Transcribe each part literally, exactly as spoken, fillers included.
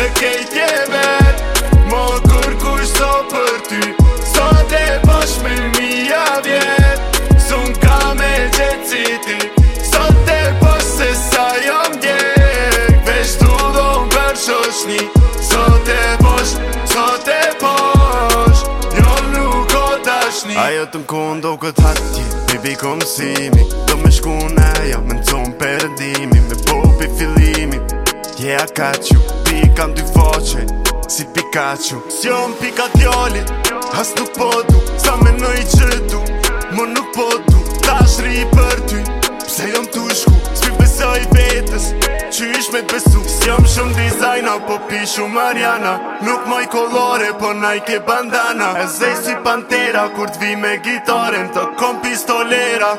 kejt je vet, mo kërkush so për ty. Sot e bosh me mija vjet, sun ka me gjetë si ti. Sot e bosh se sa jom djek, veç tu dhon për shoshni. Sot e bosh, sot e bosh, jo nuk o tashni. Ajo të mkon do këtë hatje, baby kom simi. Do me shku neja, me nëzon përëndimi. Me popi fillimi, yeah I got you. Pikam dy foqe, si Pikachu. S'jom pika djali, as nuk po du. Sa menoj që du, mo nuk po du. Ta shri për ty, pse jom tu shku. S'pi besoj vetës, qysh me t'besu. S'jom shumë dizajna, po pi shumë Mariana. Nuk moj kolore, po Nike bandana. E zej si Pantera, kur t'vi me gitaren të kom pistolera.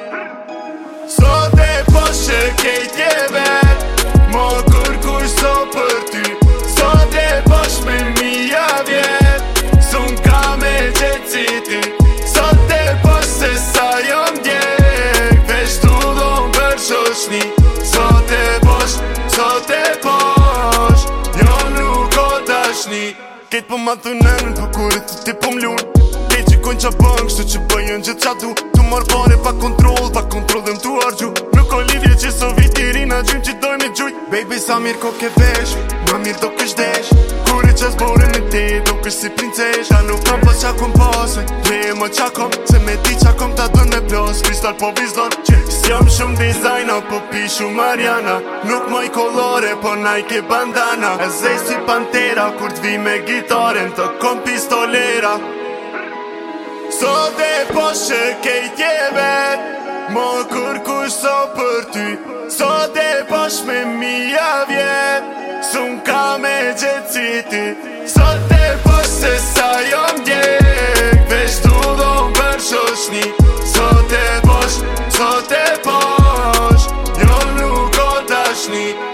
Sot e bosh që kejt je vet, mo kërkush so për ty. Sot e bosh me mija vjet, sun ka me gjetë si ti. Sot e bosh se sa jom djek, veç tu dhon për shoshni. Sot e bosh, sot e bosh, jo nuk o tashni. Ketë po ma thunen, po kur të ti po m'lun. Ketë që kojnë qa bën, kështu që bëjën gjithë qa du. Tu marrë pare pa kontrol, pa kontrol dhe m'tu argju. Nuk o lidhje që so viti rina gjym që doj me gjuj. Baby sa mirë ko ke vesh, ma mirë do kësh desh. Kur i qas bore me ti, do kësh si princesh. Ta nuk kam pas qa kom pase, le e më qa kom. Se me ti qa kom ta dën me plos, kristal po vizlon. S'jom shumë dizajna, po pi shumë Mariana. Nuk moj kolore, po Nike bandana. E zej si Pantera, kur t'vi me gitaren të kom pistolera. Sot e bosh që kejt je vet, mo kërkush so për ty. Sot e bosh me mija vjet, sun ka me gjetë si ti. Sot e bosh se sa jom djek, veç tu dhon për shoshni. Sot e bosh, sot e bosh, jo nuk o tashni.